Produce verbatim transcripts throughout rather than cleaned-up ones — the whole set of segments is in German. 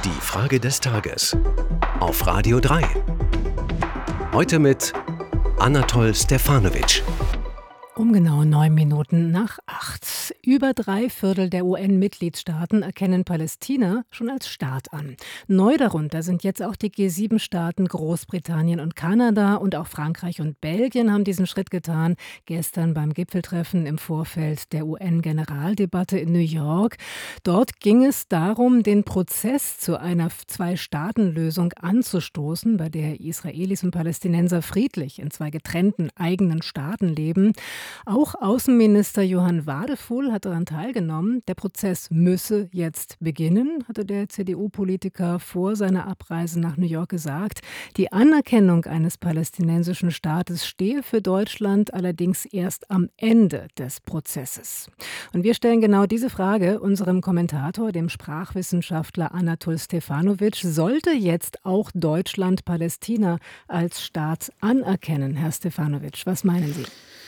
Die Frage des Tages auf Radio drei. Heute mit Anatol Stefanovic. Um genau neun Minuten nach acht. Über drei Viertel der U N-Mitgliedstaaten erkennen Palästina schon als Staat an. Neu darunter sind jetzt auch die G sieben Staaten Großbritannien und Kanada, und auch Frankreich und Belgien haben diesen Schritt getan. Gestern beim Gipfeltreffen im Vorfeld der U N-Generaldebatte in New York. Dort ging es darum, den Prozess zu einer Zwei-Staaten-Lösung anzustoßen, bei der Israelis und Palästinenser friedlich in zwei getrennten eigenen Staaten leben. Auch Außenminister Johann Wadefuhl hat daran teilgenommen. Der Prozess müsse jetzt beginnen, hatte der C D U-Politiker vor seiner Abreise nach New York gesagt. Die Anerkennung eines palästinensischen Staates stehe für Deutschland allerdings erst am Ende des Prozesses. Und wir stellen genau diese Frage unserem Kommentator, dem Sprachwissenschaftler Anatol Stefanovic. Sollte jetzt auch Deutschland Palästina als Staat anerkennen? Herr Stefanovic, was meinen Sie?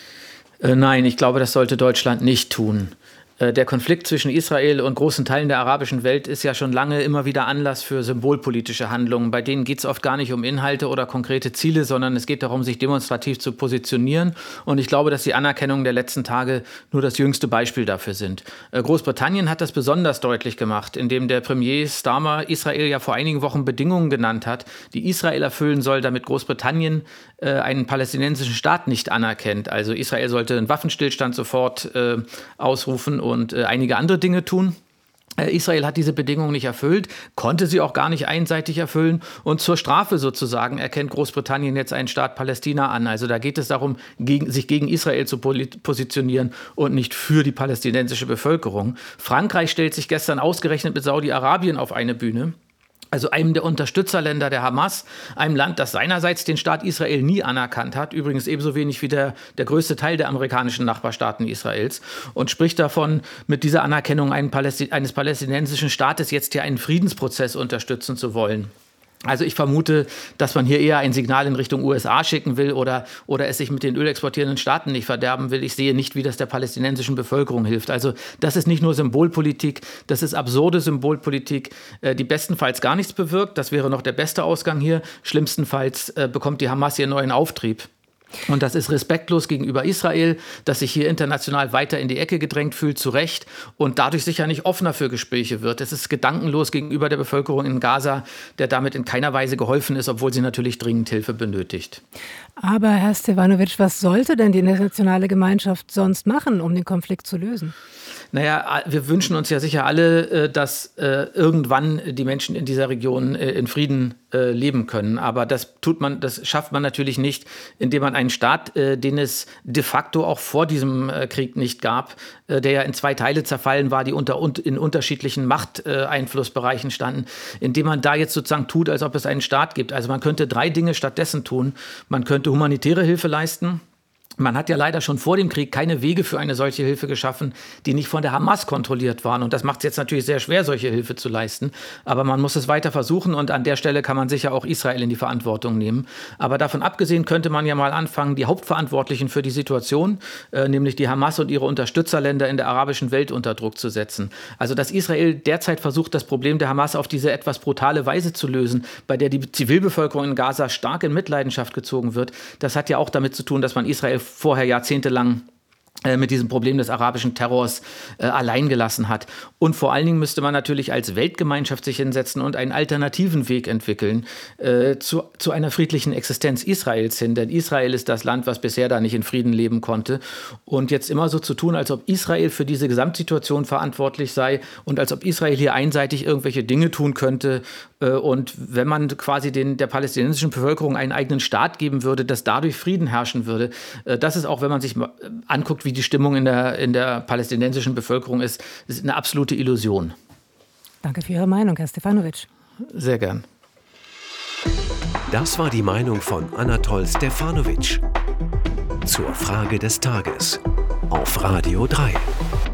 Nein, ich glaube, das sollte Deutschland nicht tun. Der Konflikt zwischen Israel und großen Teilen der arabischen Welt ist ja schon lange immer wieder Anlass für symbolpolitische Handlungen. Bei denen geht es oft gar nicht um Inhalte oder konkrete Ziele, sondern es geht darum, sich demonstrativ zu positionieren. Und ich glaube, dass die Anerkennungen der letzten Tage nur das jüngste Beispiel dafür sind. Großbritannien hat das besonders deutlich gemacht, indem der Premier Starmer Israel ja vor einigen Wochen Bedingungen genannt hat, die Israel erfüllen soll, damit Großbritannien äh, einen palästinensischen Staat nicht anerkennt. Also Israel sollte einen Waffenstillstand sofort äh, ausrufen und äh, einige andere Dinge tun. Äh, Israel hat diese Bedingungen nicht erfüllt, konnte sie auch gar nicht einseitig erfüllen, und zur Strafe sozusagen erkennt Großbritannien jetzt einen Staat Palästina an. Also da geht es darum, gegen, sich gegen Israel zu positionieren und nicht für die palästinensische Bevölkerung. Frankreich stellt sich gestern ausgerechnet mit Saudi-Arabien auf eine Bühne. Also einem der Unterstützerländer der Hamas, einem Land, das seinerseits den Staat Israel nie anerkannt hat, übrigens ebenso wenig wie der, der größte Teil der amerikanischen Nachbarstaaten Israels, und spricht davon, mit dieser Anerkennung eines palästinensischen Staates jetzt hier einen Friedensprozess unterstützen zu wollen. Also ich vermute, dass man hier eher ein Signal in Richtung U S A schicken will oder, oder es sich mit den ölexportierenden Staaten nicht verderben will. Ich sehe nicht, wie das der palästinensischen Bevölkerung hilft. Also das ist nicht nur Symbolpolitik, das ist absurde Symbolpolitik, die bestenfalls gar nichts bewirkt. Das wäre noch der beste Ausgang hier. Schlimmstenfalls bekommt die Hamas ihren neuen Auftrieb. Und das ist respektlos gegenüber Israel, das sich hier international weiter in die Ecke gedrängt fühlt, zu Recht, und dadurch sicher nicht offener für Gespräche wird. Es ist gedankenlos gegenüber der Bevölkerung in Gaza, der damit in keiner Weise geholfen ist, obwohl sie natürlich dringend Hilfe benötigt. Aber Herr Stefanovic, was sollte denn die internationale Gemeinschaft sonst machen, um den Konflikt zu lösen? Naja, wir wünschen uns ja sicher alle, dass äh, irgendwann die Menschen in dieser Region äh, in Frieden äh, leben können. Aber das tut man, das schafft man natürlich nicht, indem man einen Staat, äh, den es de facto auch vor diesem äh, Krieg nicht gab, äh, der ja in zwei Teile zerfallen war, die unter, un, in unterschiedlichen Machteinflussbereichen äh, standen, indem man da jetzt sozusagen tut, als ob es einen Staat gibt. Also man könnte drei Dinge stattdessen tun. Man könnte humanitäre Hilfe leisten. Man hat ja leider schon vor dem Krieg keine Wege für eine solche Hilfe geschaffen, die nicht von der Hamas kontrolliert waren. Und das macht es jetzt natürlich sehr schwer, solche Hilfe zu leisten. Aber man muss es weiter versuchen, und an der Stelle kann man sicher auch Israel in die Verantwortung nehmen. Aber davon abgesehen könnte man ja mal anfangen, die Hauptverantwortlichen für die Situation, äh, nämlich die Hamas und ihre Unterstützerländer in der arabischen Welt, unter Druck zu setzen. Also dass Israel derzeit versucht, das Problem der Hamas auf diese etwas brutale Weise zu lösen, bei der die Zivilbevölkerung in Gaza stark in Mitleidenschaft gezogen wird, das hat ja auch damit zu tun, dass man Israel vorher jahrzehntelang mit diesem Problem des arabischen Terrors äh, allein gelassen hat. Und vor allen Dingen müsste man natürlich als Weltgemeinschaft sich hinsetzen und einen alternativen Weg entwickeln äh, zu, zu einer friedlichen Existenz Israels hin. Denn Israel ist das Land, was bisher da nicht in Frieden leben konnte. Und jetzt immer so zu tun, als ob Israel für diese Gesamtsituation verantwortlich sei und als ob Israel hier einseitig irgendwelche Dinge tun könnte. Äh, und wenn man quasi den, der palästinensischen Bevölkerung einen eigenen Staat geben würde, dass dadurch Frieden herrschen würde, äh, das ist auch, wenn man sich mal anguckt, wie die Stimmung in der, in der palästinensischen Bevölkerung ist, ist eine absolute Illusion. Danke für Ihre Meinung, Herr Stefanovic. Sehr gern. Das war die Meinung von Anatol Stefanovic zur Frage des Tages auf Radio drei.